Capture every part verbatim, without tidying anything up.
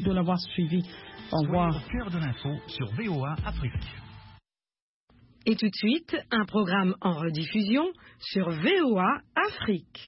de l'avoir suivi. Au revoir. Au cœur de l'info sur V O A Afrique. Et tout de suite, un programme en rediffusion sur V O A Afrique.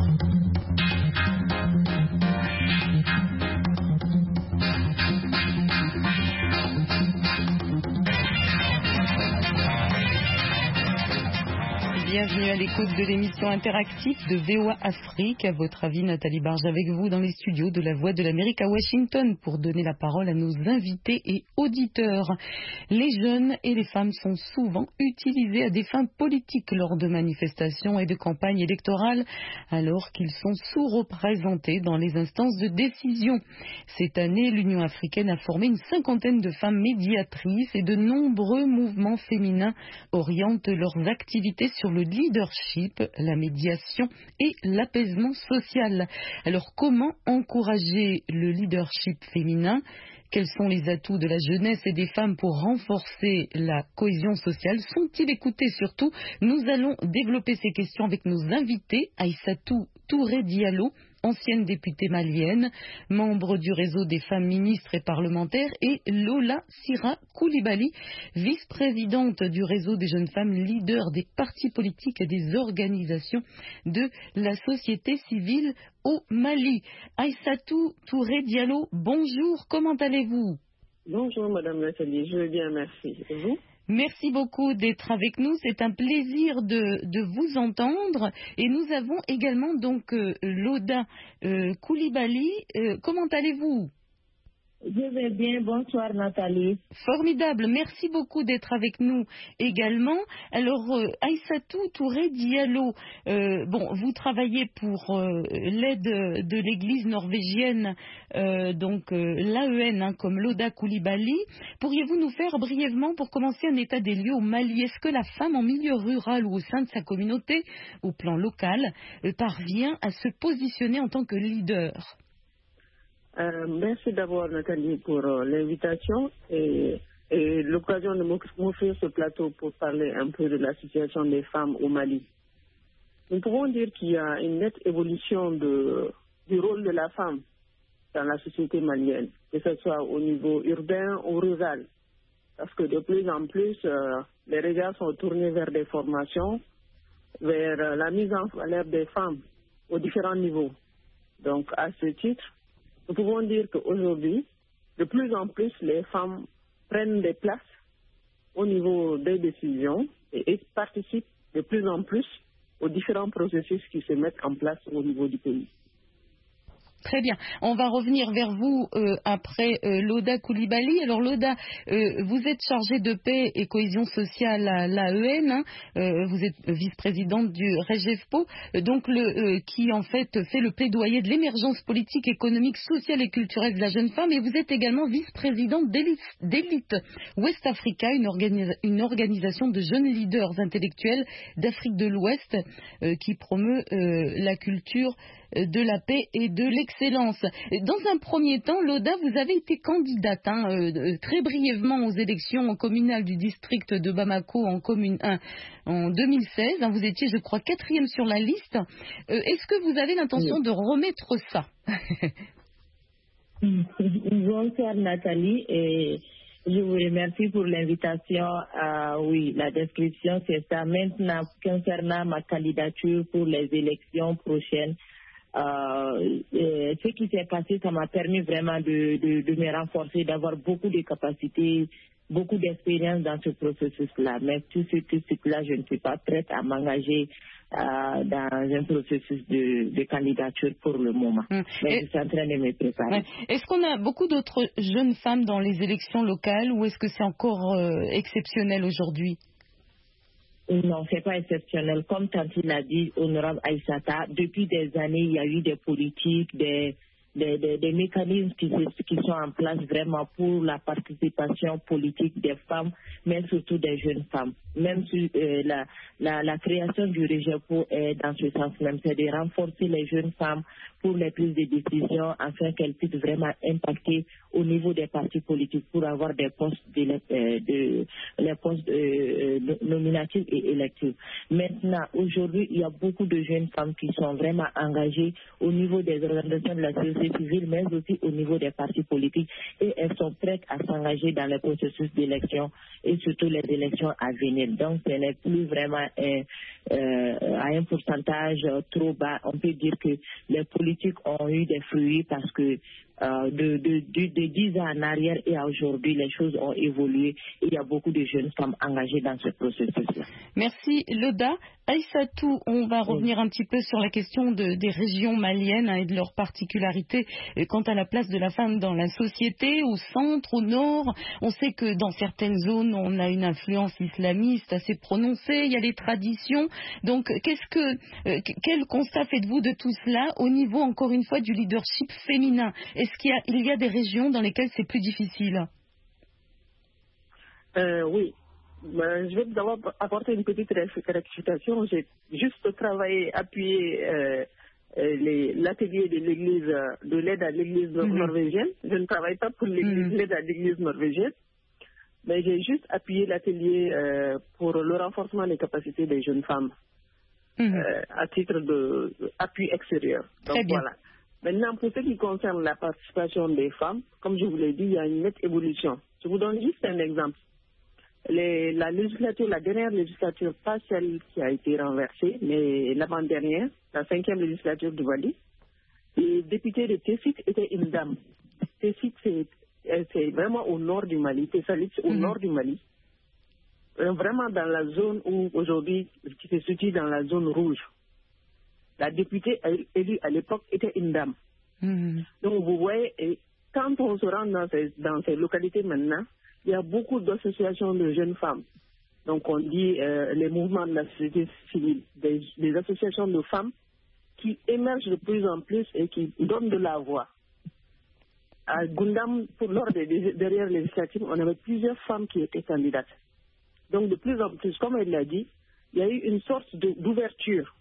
Bienvenue à l'écoute de l'émission interactive de V O A Afrique. À votre avis, Nathalie Barge avec vous dans les studios de la Voix de l'Amérique à Washington pour donner la parole à nos invités et auditeurs. Les jeunes et les femmes sont souvent utilisés à des fins politiques lors de manifestations et de campagnes électorales, alors qu'ils sont sous-représentés dans les instances de décision. Cette année, l'Union africaine a formé une cinquantaine de femmes médiatrices et de nombreux mouvements féminins orientent leurs activités sur le leadership, la médiation et l'apaisement social. Alors, comment encourager le leadership féminin ? Quels sont les atouts de la jeunesse et des femmes pour renforcer la cohésion sociale ? Sont-ils écoutés surtout ? Nous allons développer ces questions avec nos invités, Aïssatou Touré Diallo, ancienne députée malienne, membre du réseau des femmes ministres et parlementaires, et Lola Sira Koulibaly, vice-présidente du réseau des jeunes femmes leaders des partis politiques et des organisations de la société civile au Mali. Aïssatou Touré Diallo, bonjour, comment allez-vous ? Bonjour Madame Nathalie, je vais bien, merci. Et vous ? Merci beaucoup d'être avec nous. C'est un plaisir de, de vous entendre. Et nous avons également donc euh, Loda euh, Koulibaly. Euh, comment allez-vous ? Je vais bien, bonsoir Nathalie. Formidable, merci beaucoup d'être avec nous également. Alors, euh, Aïssatou Touré Diallo, euh, bon, vous travaillez pour euh, l'aide de l'église norvégienne, euh, donc euh, l'A E N, hein, comme Loda Koulibaly. Pourriez-vous nous faire brièvement, pour commencer, un état des lieux au Mali ? Est-ce que la femme en milieu rural ou au sein de sa communauté, au plan local, euh, parvient à se positionner en tant que leader ? Euh, merci d'abord Nathalie pour euh, l'invitation et, et l'occasion de m'offrir ce plateau pour parler un peu de la situation des femmes au Mali. Nous pouvons dire qu'il y a une nette évolution de, du rôle de la femme dans la société malienne, que ce soit au niveau urbain ou rural, parce que de plus en plus, euh, les regards sont tournés vers des formations, vers euh, la mise en valeur des femmes aux différents niveaux. Donc à ce titre, nous pouvons dire qu'aujourd'hui, de plus en plus, les femmes prennent des places au niveau des décisions et participent de plus en plus aux différents processus qui se mettent en place au niveau du pays. Très bien. On va revenir vers vous euh, après euh, Loda Koulibaly. Alors Loda, euh, vous êtes chargée de paix et cohésion sociale à l'A E N. Hein. Euh, vous êtes vice-présidente du REGEFPO, euh, donc le euh, qui en fait fait le plaidoyer de l'émergence politique, économique, sociale et culturelle de la jeune femme. Et vous êtes également vice-présidente d'Elite West Africa, une, organisa- une organisation de jeunes leaders intellectuels d'Afrique de l'Ouest euh, qui promeut euh, la culture de la paix et de l'excellence. Dans un premier temps, Loda, vous avez été candidate hein, euh, très brièvement aux élections communales du district de Bamako en commune un en deux mille seize. Hein, vous étiez, je crois, quatrième sur la liste. Euh, est-ce que vous avez l'intention oui. de remettre ça ? Bonsoir Nathalie et je vous remercie pour l'invitation. Euh, oui, la description c'est ça. Maintenant, concernant ma candidature pour les élections prochaines, Euh, euh, ce qui s'est passé, ça m'a permis vraiment de, de, de me renforcer, d'avoir beaucoup de capacités, beaucoup d'expérience dans ce processus-là. Mais tout ce, tout ce là, je ne suis pas prête à m'engager euh, dans un processus de, de candidature pour le moment. Mmh. Mais Et, je suis en train de me préparer. Ouais. Est-ce qu'on a beaucoup d'autres jeunes femmes dans les élections locales ou est-ce que c'est encore euh, exceptionnel aujourd'hui ? Non, c'est pas exceptionnel. Comme Tanti l'a dit, honorable Aïssata, depuis des années, il y a eu des politiques, des, des, des, des mécanismes qui, qui sont en place vraiment pour la participation politique des femmes, mais surtout des jeunes femmes. Même si euh, la, la, la création du REGEFPO est dans ce sens même, c'est de renforcer les jeunes femmes pour les prises de décision afin qu'elles puissent vraiment impacter au niveau des partis politiques pour avoir des postes de, de, de les postes euh, nominatifs et électifs. Maintenant, aujourd'hui, il y a beaucoup de jeunes femmes qui sont vraiment engagées au niveau des organisations de la société société civile, mais aussi au niveau des partis politiques. Et elles sont prêtes à s'engager dans le processus d'élection et surtout les élections à venir. Donc, ce n'est plus vraiment euh, euh, à un pourcentage trop bas. On peut dire que les politiques ont eu des fruits parce que euh, de, de, de, de dix ans en arrière et à aujourd'hui, les choses ont évolué et il y a beaucoup de jeunes femmes engagées dans ce processus-là. Merci Loda. Aïssatou, on va revenir un petit peu sur la question de, des régions maliennes hein, et de leurs particularités euh, quant à la place de la femme dans la société, au centre, au nord. On sait que dans certaines zones, on a une influence islamiste assez prononcée, il y a les traditions. Donc, qu'est-ce que, euh, quel constat faites-vous de tout cela au niveau, encore une fois, du leadership féminin? Est-ce qu'il y a, il y a des régions dans lesquelles c'est plus difficile? euh, Oui. Ben, je vais d'abord apporter une petite rectification. J'ai juste travaillé, appuyé euh, les, l'atelier de l'église, de l'aide à l'église mm-hmm. norvégienne. Je ne travaille pas pour l'église, mm-hmm. l'aide à l'église norvégienne, mais j'ai juste appuyé l'atelier euh, pour le renforcement des capacités des jeunes femmes mm-hmm. euh, à titre d'appui extérieur. Donc Très bien. Voilà. Maintenant, pour ce qui concerne la participation des femmes, comme je vous l'ai dit, il y a une nette évolution. Je vous donne juste un exemple. Les, la législature, la dernière législature, pas celle qui a été renversée, mais l'avant-dernière, la cinquième législature du Mali, les députés de Tessit étaient une dame. Tessit, c'est, c'est vraiment au nord du Mali. Tessalit, c'est au mm-hmm. nord du Mali. Vraiment dans la zone où aujourd'hui, qui se situe dans la zone rouge. La députée élue à l'époque était une dame. Mm-hmm. Donc vous voyez, et quand on se rend dans ces, dans ces localités maintenant, il y a beaucoup d'associations de jeunes femmes. Donc on dit euh, les mouvements de la société civile, des, des associations de femmes qui émergent de plus en plus et qui donnent de la voix. À Gundam, pour, lors des, des dernières législatives, on avait plusieurs femmes qui étaient candidates. Donc de plus en plus, comme elle l'a dit, il y a eu une sorte de, d'ouverture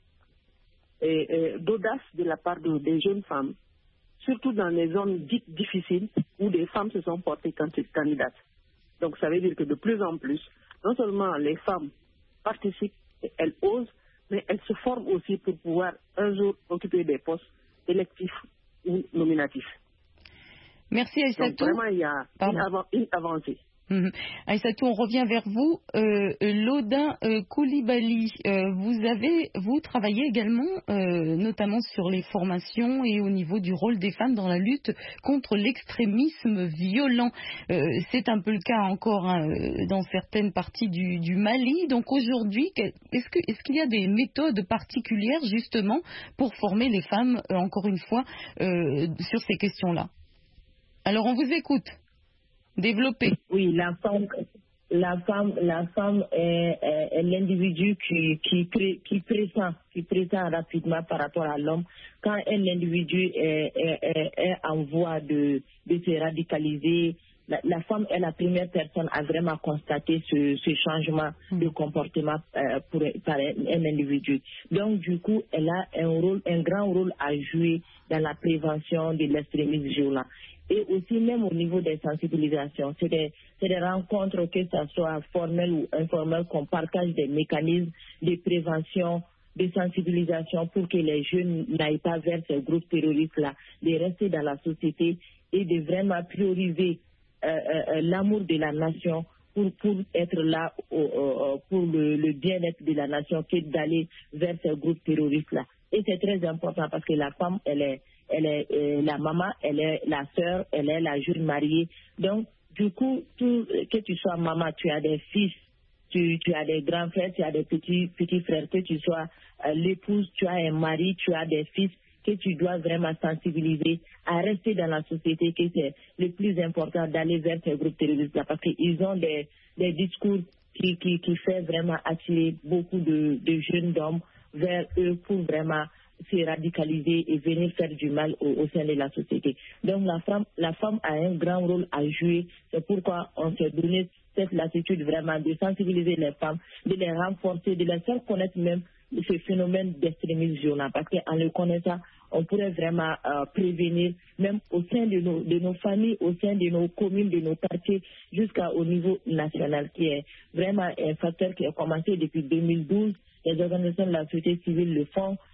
et, et d'audace de la part de, des jeunes femmes, surtout dans les zones dites difficiles où des femmes se sont portées candidates. Donc ça veut dire que de plus en plus, non seulement les femmes participent, elles osent, mais elles se forment aussi pour pouvoir un jour occuper des postes électifs ou nominatifs. Merci Aïssatou. Donc vraiment, il y a une, av- une avancée. Mmh. Aïssatou, on revient vers vous. Euh, Lodin euh, Koulibaly, euh, vous avez vous travaillez également euh, notamment sur les formations et au niveau du rôle des femmes dans la lutte contre l'extrémisme violent. Euh, c'est un peu le cas encore hein, dans certaines parties du, du Mali. Donc aujourd'hui, est-ce que est-ce qu'il y a des méthodes particulières justement pour former les femmes, euh, encore une fois, euh, sur ces questions-là? Alors on vous écoute. Développer. Oui, la femme, la femme, la femme est, est, est l'individu qui qui, pré, qui pressent, qui pressent rapidement par rapport à l'homme. Quand un individu est, est, est, est en voie de, de se radicaliser, la, la femme est la première personne à vraiment constater ce, ce changement de comportement euh, pour, par un, un individu. Donc, du coup, elle a un rôle, un grand rôle à jouer dans la prévention de l'extrémisme violent. Et aussi même au niveau des sensibilisations, c'est des, c'est des rencontres, que ce soit formelles ou informelles, qu'on partage des mécanismes de prévention, de sensibilisation pour que les jeunes n'aillent pas vers ces groupes terroristes-là, de rester dans la société et de vraiment prioriser euh, euh, l'amour de la nation pour, pour être là euh, euh, pour le, le bien-être de la nation que d'aller vers ces groupes terroristes-là. Et c'est très important parce que la femme, elle est elle est euh, la maman, elle est la sœur, elle est la jeune mariée. Donc, du coup, tout, que tu sois maman, tu as des fils, tu, tu as des grands frères, tu as des petits, petits frères, que tu sois euh, l'épouse, tu as un mari, tu as des fils, que tu dois vraiment sensibiliser à rester dans la société, que c'est le plus important d'aller vers ces groupes terroristes-là, parce qu'ils ont des, des discours qui, qui, qui fait vraiment attirer beaucoup de, de jeunes hommes vers eux pour vraiment se radicaliser et venir faire du mal au, au sein de la société. Donc la femme, la femme a un grand rôle à jouer. C'est pourquoi on s'est donné cette latitude vraiment de sensibiliser les femmes, de les renforcer, de les faire connaître même ce phénomène d'extrémisme violent. Parce qu'en le connaissant, on pourrait vraiment euh, prévenir, même au sein de nos, de nos familles, au sein de nos communes, de nos quartiers, jusqu'au niveau national, qui est vraiment un facteur qui a commencé depuis deux mille douze. Les organisations de la société civile le font,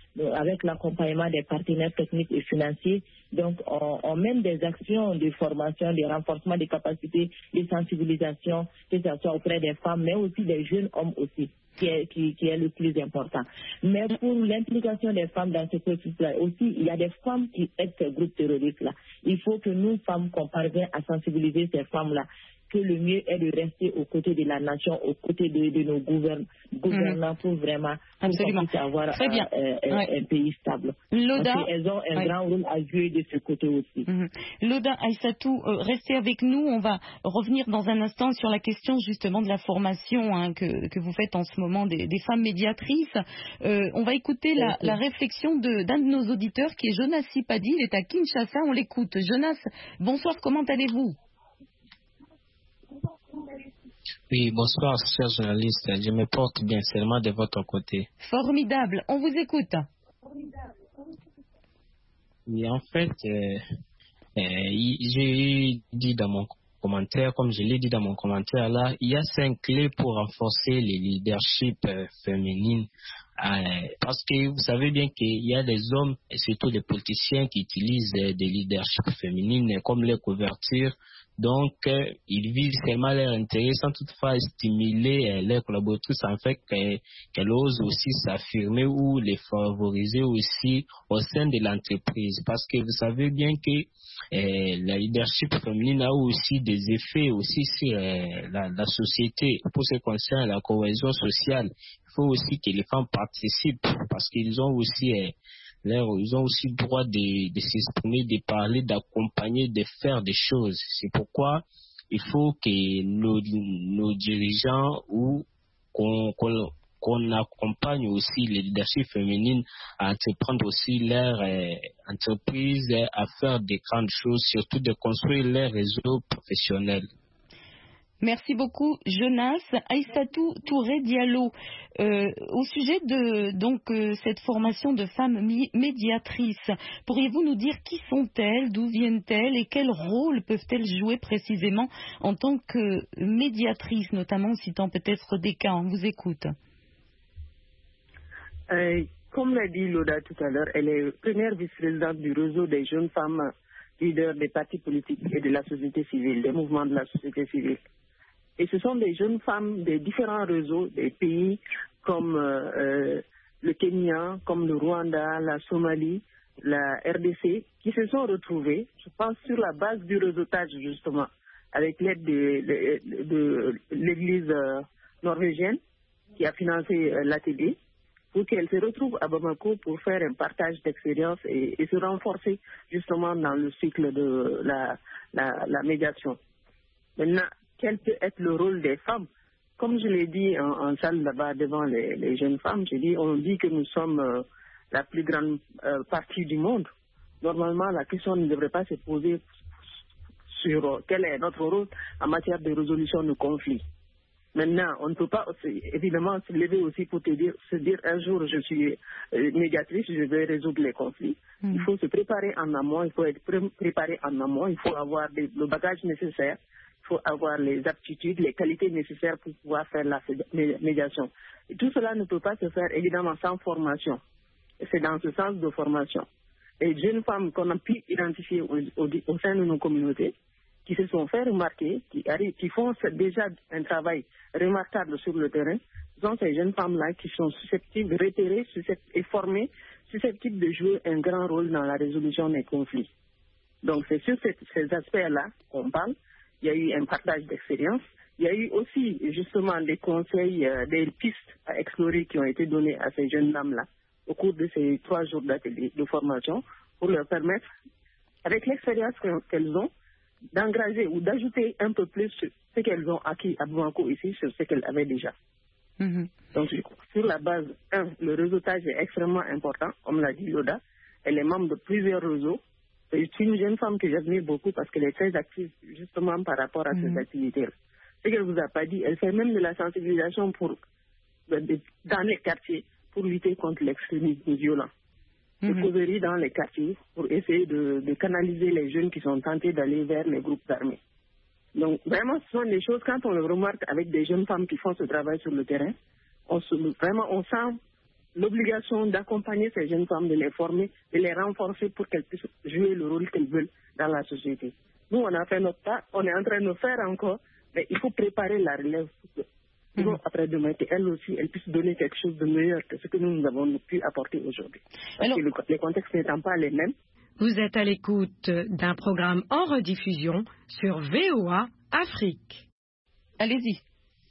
donc, avec l'accompagnement des partenaires techniques et financiers. Donc, on, on mène des actions de formation, de renforcement des capacités, de sensibilisation, que ce soit auprès des femmes, mais aussi des jeunes hommes aussi, qui est, qui, qui est le plus important. Mais pour l'implication des femmes dans ce processus-là aussi, il y a des femmes qui aident ces groupes terroristes-là. Il faut que nous, femmes, qu'on parvienne à sensibiliser ces femmes-là, que le mieux est de rester aux côtés de la nation, aux côtés de, de nos gouvern gouvernants mmh. pour vraiment Absolument. Pour avoir Très bien. Un, un, ouais. un pays stable. Loda, parce qu'elles ont un ouais. grand rôle à jouer de ce côté aussi. Mmh. Loda Aïssatou, euh, restez avec nous. On va revenir dans un instant sur la question justement de la formation hein, que, que vous faites en ce moment des, des femmes médiatrices. Euh, on va écouter la, la réflexion de, d'un de nos auditeurs qui est Jonas Sipadi. Il est à Kinshasa. On l'écoute. Jonas, bonsoir. Comment allez-vous? Oui, bonsoir, chers journalistes. Je me porte bien seulement de votre côté. Formidable. On vous écoute. Oui, en fait, euh, euh, j'ai dit dans mon commentaire, comme je l'ai dit dans mon commentaire là, il y a cinq clés pour renforcer les leaderships euh, féminines. Euh, parce que vous savez bien qu'il y a des hommes, et surtout des politiciens, qui utilisent euh, des leaderships féminines comme les couvertures. Donc, euh, ils visent seulement leur intérêt sans toutefois stimuler euh, leurs collaboratrices en fait qu'elles osent aussi s'affirmer ou les favoriser aussi au sein de l'entreprise. Parce que vous savez bien que euh, la leadership féminine a aussi des effets aussi sur euh, la, la société. Pour ce qui concerne la cohésion sociale, il faut aussi que les femmes participent parce qu'ils ont aussi... Euh, Là, ils ont aussi le droit de, de s'exprimer, de parler, d'accompagner, de faire des choses. C'est pourquoi il faut que nos, nos dirigeants ou qu'on, qu'on, qu'on accompagne aussi les leaderships féminines à entreprendre aussi leur euh, entreprise, à faire des grandes choses, surtout de construire leur réseau professionnel. Merci beaucoup, Jonas. Aïssatou Touré Diallo, euh, au sujet de donc euh, cette formation de femmes médiatrices, pourriez-vous nous dire qui sont-elles, d'où viennent-elles et quel rôle peuvent-elles jouer précisément en tant que médiatrices, notamment citant peut-être des cas? On vous écoute. Euh, comme l'a dit Loda tout à l'heure, elle est première vice-présidente du réseau des jeunes femmes leaders des partis politiques et de la société civile, des mouvements de la société civile. Et ce sont des jeunes femmes des différents réseaux, des pays comme euh, euh, le Kenya, comme le Rwanda, la Somalie, la R D C, qui se sont retrouvées, je pense, sur la base du réseautage, justement, avec l'aide de, de, de l'Église euh, norvégienne qui a financé euh, l'atelier, pour qu'elles se retrouvent à Bamako pour faire un partage d'expérience et, et se renforcer, justement, dans le cycle de la, la, la médiation. Maintenant, quel peut être le rôle des femmes? Comme je l'ai dit en, en salle là-bas devant les, les jeunes femmes, j'ai dit, on dit que nous sommes euh, la plus grande euh, partie du monde. Normalement, la question ne devrait pas se poser sur euh, quel est notre rôle en matière de résolution de conflits. Maintenant, on ne peut pas aussi, évidemment se lever aussi pour te dire, se dire un jour je suis euh, médiatrice, je vais résoudre les conflits. Mmh. Il faut se préparer en amont, il faut être pré préparé en amont, il faut avoir des, le bagage nécessaire. Il faut avoir les aptitudes, les qualités nécessaires pour pouvoir faire la médiation. Et tout cela ne peut pas se faire évidemment sans formation. C'est dans ce sens de formation. Les jeunes femmes qu'on a pu identifier au, au, au sein de nos communautés, qui se sont fait remarquer, qui, arrivent, qui font déjà un travail remarquable sur le terrain, sont ces jeunes femmes-là qui sont susceptibles, repérées susceptibles, et formées, susceptibles de jouer un grand rôle dans la résolution des conflits. Donc c'est sur ces, ces aspects-là qu'on parle. Il y a eu un partage d'expérience. Il y a eu aussi justement des conseils, euh, des pistes à explorer qui ont été données à ces jeunes dames-là au cours de ces trois jours d'atelier de formation pour leur permettre, avec l'expérience qu'elles ont, d'engager ou d'ajouter un peu plus sur ce qu'elles ont acquis à Bamako ici sur ce qu'elles avaient déjà. Mm-hmm. Donc sur la base, un, le réseautage est extrêmement important, comme l'a dit Loda. Elle est membre de plusieurs réseaux. C'est une jeune femme que j'admire beaucoup parce qu'elle est très active justement par rapport à mmh. ces activités-là. Ce qu'elle ne vous a pas dit, elle fait même de la sensibilisation pour, de, de, dans les quartiers pour lutter contre l'extrémisme violent. Mmh. De causeries dans les quartiers pour essayer de, de canaliser les jeunes qui sont tentés d'aller vers les groupes armés. Donc vraiment, ce sont des choses, quand on le remarque avec des jeunes femmes qui font ce travail sur le terrain, on se, vraiment on sent l'obligation d'accompagner ces jeunes femmes, de les former, de les renforcer pour qu'elles puissent jouer le rôle qu'elles veulent dans la société. Nous, on a fait notre part, on est en train de le faire encore, mais il faut préparer la relève pour que, sinon, mmh. après demain, qu'elles aussi, elles puissent donner quelque chose de meilleur que ce que nous, nous avons pu apporter aujourd'hui. Parce Alors, que le, les contextes n'étant pas les mêmes. Vous êtes à l'écoute d'un programme en rediffusion sur V O A Afrique. Allez-y.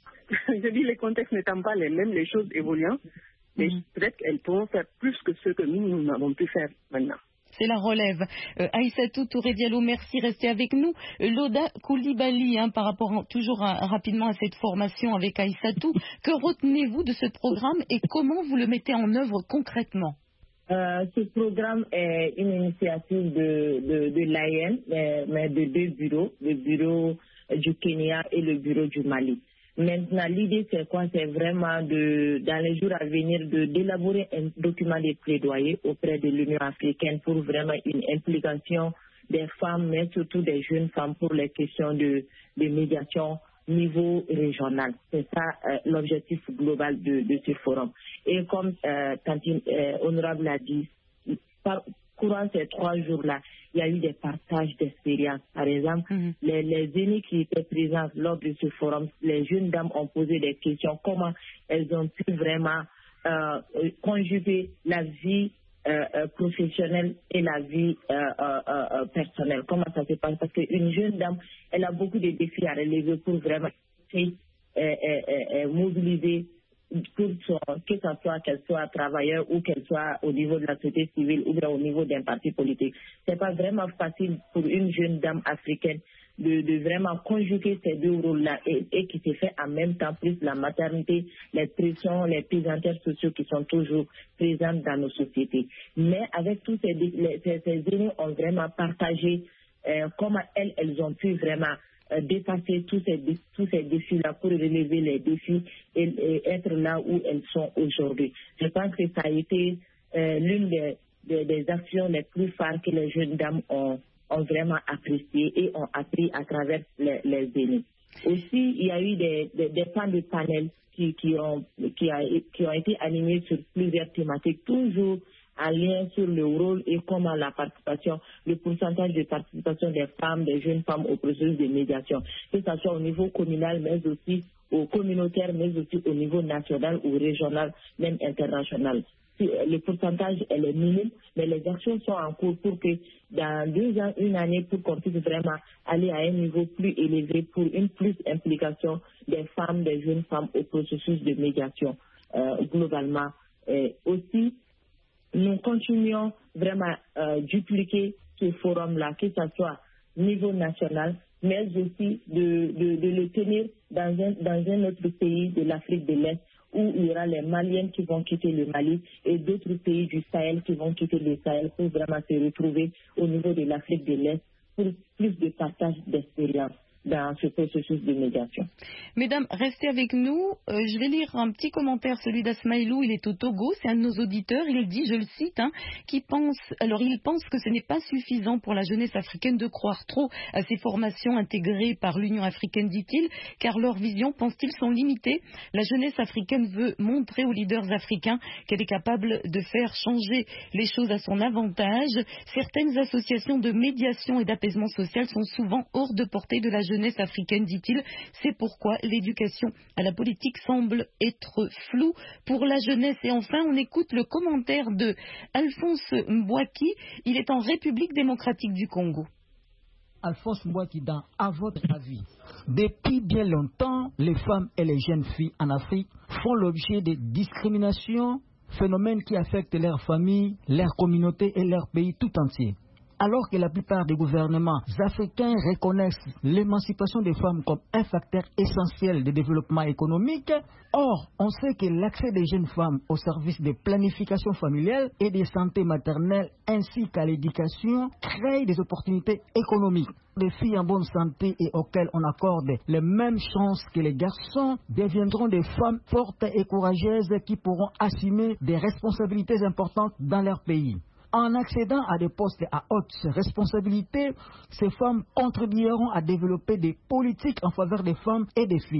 Je dis les contextes n'étant pas les mêmes, les choses évoluant, mais mmh. peut-être qu'elles pourront faire plus que ce que nous, nous avons pu faire maintenant. C'est la relève. Euh, Aïssatou Touré Diallo, merci, restez avec nous. Euh, Loda Koulibaly, hein, par rapport en, toujours à, rapidement à cette formation avec Aïssatou, que retenez-vous de ce programme et comment vous le mettez en œuvre concrètement? Euh, ce programme est une initiative de, de, de l'A I N, mais, mais de deux bureaux, le bureau du Kenya et le bureau du Mali. Maintenant, l'idée, c'est quoi? C'est vraiment, de, dans les jours à venir, de, d'élaborer un document de plaidoyer auprès de l'Union africaine pour vraiment une implication des femmes, mais surtout des jeunes femmes pour les questions de, de médiation niveau régional. C'est ça euh, l'objectif global de, de ce forum. Et comme euh, Tantine euh, Honorable l'a dit, par, courant ces trois jours-là, il y a eu des partages d'expériences. Par exemple, mm-hmm. les, les aînés qui étaient présents lors de ce forum, les jeunes dames ont posé des questions, comment elles ont pu vraiment euh, conjuguer la vie euh, euh, professionnelle et la vie euh, euh, euh, personnelle. Comment ça se passe? Parce qu'une jeune dame, elle a beaucoup de défis à relever pour vraiment euh, euh, euh, mobiliser pour son, que ce soit qu'elle soit travailleur ou qu'elle soit au niveau de la société civile ou bien au niveau d'un parti politique. C'est pas vraiment facile pour une jeune dame africaine de, de vraiment conjuguer ces deux rôles-là et, et qui se fait en même temps plus la maternité, les pressions, les pesanteurs sociaux qui sont toujours présentes dans nos sociétés. Mais avec tous ces, les, ces, ces aînés ont vraiment partagé euh, comment elles, elles ont pu vraiment Euh, dépasser tous ces, tous ces défis-là pour relever les défis et, et être là où elles sont aujourd'hui. Je pense que ça a été euh, l'une des, des, des actions les plus phares que les jeunes dames ont, ont vraiment appréciées et ont appris à travers les, les aînés. Aussi, il y a eu des, des, des temps de panel qui, qui, ont, qui, a, qui ont été animés sur plusieurs thématiques, toujours en lien sur le rôle et comment la participation, le pourcentage de participation des femmes, des jeunes femmes au processus de médiation, que ce soit au niveau communal, mais aussi au communautaire, mais aussi au niveau national ou régional, même international. Le pourcentage elle est minime, mais les actions sont en cours pour que dans deux ans, une année, pour qu'on puisse vraiment aller à un niveau plus élevé pour une plus implication des femmes, des jeunes femmes au processus de médiation euh, globalement. Et aussi, nous continuons vraiment à euh, dupliquer ce forum-là, que ce soit au niveau national, mais aussi de, de, de le tenir dans un, dans un autre pays de l'Afrique de l'Est, où il y aura les Maliens qui vont quitter le Mali et d'autres pays du Sahel qui vont quitter le Sahel pour vraiment se retrouver au niveau de l'Afrique de l'Est pour plus de partage d'expérience dans ce processus de médiation. Mesdames, restez avec nous. Euh, je vais lire un petit commentaire, celui d'Asmaïlou. Il est au Togo, c'est un de nos auditeurs. Il dit, je le cite, hein, qui pense, alors il pense que ce n'est pas suffisant pour la jeunesse africaine de croire trop à ces formations intégrées par l'Union africaine, dit-il, car leurs visions, pense-t-il, sont limitées. La jeunesse africaine veut montrer aux leaders africains qu'elle est capable de faire changer les choses à son avantage. Certaines associations de médiation et d'apaisement social sont souvent hors de portée de la jeunesse africaine, dit-il. C'est pourquoi l'éducation à la politique semble être floue pour la jeunesse. Et enfin, on écoute le commentaire de Alphonse Mbouaki. Il est en République démocratique du Congo. Alphonse Mbouaki, dans À votre avis, depuis bien longtemps, les femmes et les jeunes filles en Afrique font l'objet de discriminations, phénomènes qui affectent leur famille, leur communauté et leur pays tout entier. Alors que la plupart des gouvernements africains reconnaissent l'émancipation des femmes comme un facteur essentiel de développement économique, or, on sait que l'accès des jeunes femmes aux services de planification familiale et de santé maternelle ainsi qu'à l'éducation crée des opportunités économiques. Des filles en bonne santé et auxquelles on accorde les mêmes chances que les garçons deviendront des femmes fortes et courageuses qui pourront assumer des responsabilités importantes dans leur pays. En accédant à des postes à haute responsabilité, ces femmes contribueront à développer des politiques en faveur des femmes et des filles.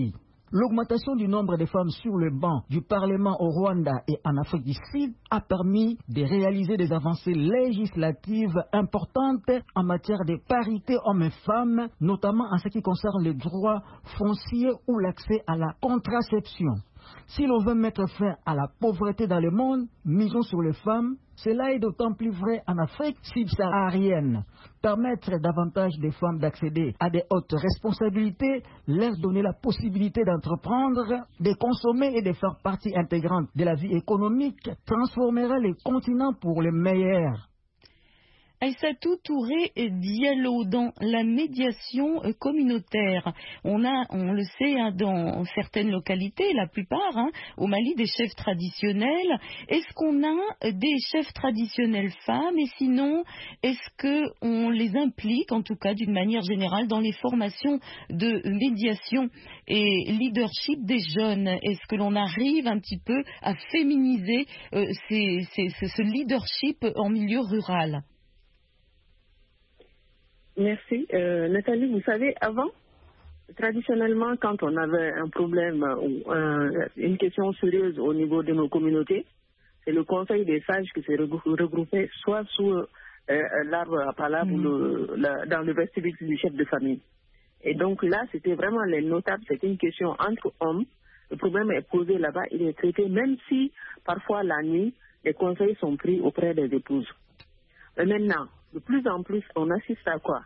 L'augmentation du nombre de femmes sur le banc du Parlement au Rwanda et en Afrique du Sud a permis de réaliser des avancées législatives importantes en matière de parité hommes et femmes, notamment en ce qui concerne les droits fonciers ou l'accès à la contraception. Si l'on veut mettre fin à la pauvreté dans le monde, misons sur les femmes. Cela est d'autant plus vrai en Afrique subsaharienne. Permettre davantage de femmes d'accéder à des hautes responsabilités, leur donner la possibilité d'entreprendre, de consommer et de faire partie intégrante de la vie économique, transformera les continents pour le meilleur. Aïssatou Touré Diallo, dans la médiation communautaire, on a, on le sait, hein, dans certaines localités, la plupart, hein, au Mali, des chefs traditionnels. Est-ce qu'on a des chefs traditionnels femmes et sinon, est-ce qu'on les implique, en tout cas d'une manière générale, dans les formations de médiation et leadership des jeunes? Est-ce que l'on arrive un petit peu à féminiser euh, ces, ces, ce leadership en milieu rural? Merci. Euh, Nathalie, vous savez, avant, traditionnellement, quand on avait un problème ou un, une question sérieuse au niveau de nos communautés, c'est le conseil des sages qui s'est regroupé soit sous euh, l'arbre à palabre mmh. ou le, la, dans le vestibule du chef de famille. Et donc là, c'était vraiment les notables, c'était une question entre hommes. Le problème est posé là-bas, il est traité, même si parfois la nuit, les conseils sont pris auprès des épouses. Mais maintenant, de plus en plus, on assiste à quoi?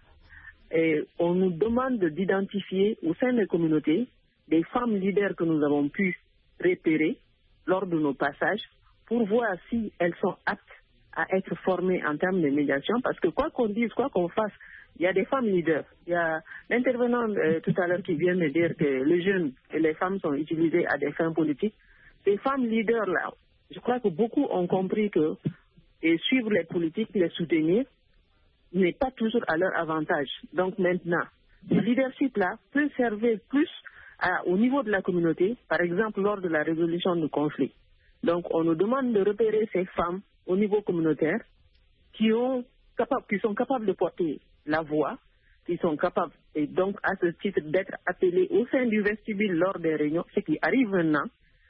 Et on nous demande d'identifier au sein des communautés des femmes leaders que nous avons pu repérer lors de nos passages pour voir si elles sont aptes à être formées en termes de médiation. Parce que quoi qu'on dise, quoi qu'on fasse, il y a des femmes leaders. Il y a l'intervenant euh, tout à l'heure qui vient de dire que les jeunes et les femmes sont utilisées à des fins politiques. Ces femmes leaders-là, je crois que beaucoup ont compris que et suivre les politiques, les soutenir, n'est pas toujours à leur avantage. Donc maintenant, ce leadership-là peut servir plus à, au niveau de la communauté, par exemple lors de la résolution du conflit. Donc on nous demande de repérer ces femmes au niveau communautaire qui, ont, capable, qui sont capables de porter la voix, qui sont capables, et donc à ce titre d'être appelées au sein du vestibule lors des réunions, ce qui arrive maintenant.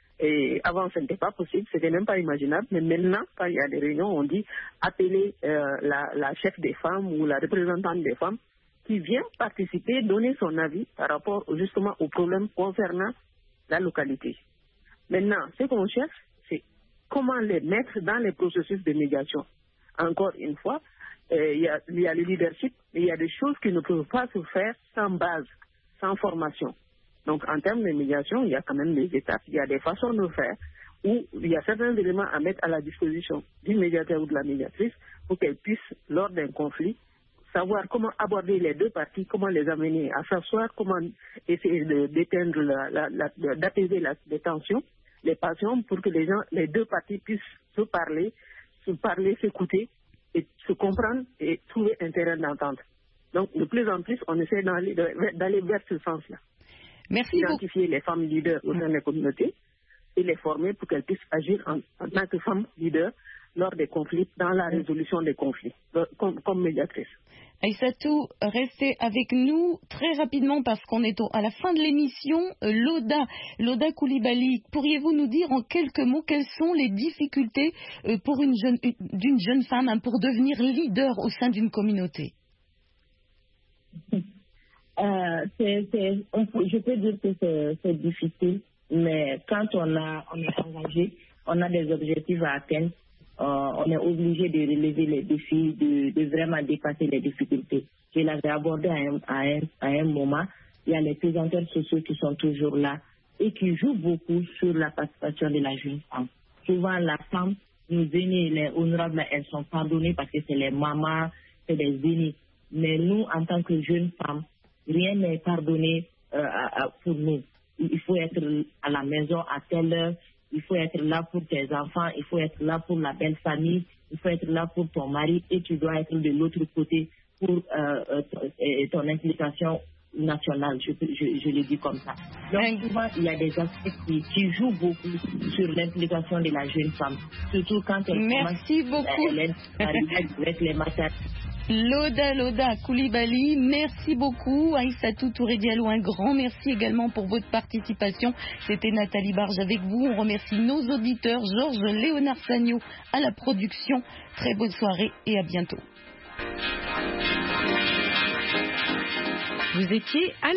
Et avant, ce n'était pas possible, ce n'était même pas imaginable. Mais maintenant, quand il y a des réunions, on dit appeler euh, la, la chef des femmes ou la représentante des femmes qui vient participer, donner son avis par rapport justement aux problèmes concernant la localité. Maintenant, ce qu'on cherche, c'est comment les mettre dans les processus de médiation. Encore une fois, euh, il, y a, il y a le leadership, mais il y a des choses qui ne peuvent pas se faire sans base, sans formation. Donc, en termes de médiation, il y a quand même des étapes, il y a des façons de faire où il y a certains éléments à mettre à la disposition du médiateur ou de la médiatrice pour qu'elle puisse, lors d'un conflit, savoir comment aborder les deux parties, comment les amener à s'asseoir, comment essayer de, d'éteindre, la, la, la, d'apaiser la, les tensions, les passions, pour que les gens, les deux parties puissent se parler, se parler, s'écouter et se comprendre et trouver un terrain d'entente. Donc, de plus en plus, on essaie d'aller, d'aller vers ce sens-là. Merci Identifier beaucoup. les femmes leaders au sein des communautés et les former pour qu'elles puissent agir en, en tant que femmes leaders lors des conflits, dans la résolution des conflits, comme, comme médiatrice. Aïssatou, restez avec nous très rapidement parce qu'on est au, à la fin de l'émission. Loda, Loda Koulibaly, pourriez-vous nous dire en quelques mots quelles sont les difficultés pour une jeune, d'une jeune femme hein, pour devenir leader au sein d'une communauté? Euh, c'est, c'est, on peut, je peux dire que c'est, c'est difficile, mais quand on, a, on est engagé, on a des objectifs à atteindre, euh, on est obligé de relever les défis, de, de vraiment dépasser les difficultés. Je l'avais abordé à un, à, un, à un moment, il y a les présenteurs sociaux qui sont toujours là et qui jouent beaucoup sur la participation de la jeune femme. Souvent, la femme, nos aînés, les honorables, elles sont pardonnées parce que c'est les mamans, c'est les aînés. Mais nous, en tant que jeunes femmes, rien n'est pardonné euh, à, à, pour nous. Il faut être à la maison à telle heure, il faut être là pour tes enfants, il faut être là pour la belle famille, il faut être là pour ton mari et tu dois être de l'autre côté pour euh, euh, ton implication nationale, je, je, je le dis comme ça. Donc souvent, il y a des aspects qui, qui jouent beaucoup sur l'implication de la jeune femme, surtout quand elle Merci commence beaucoup. Elle est avec les matins. Loda Loda Koulibaly, merci beaucoup. Aïssatou Touré Diallo, un grand merci également pour votre participation. C'était Nathalie Barge avec vous. On remercie nos auditeurs, Georges Léonard Sagno à la production. Très bonne soirée et à bientôt. Vous étiez à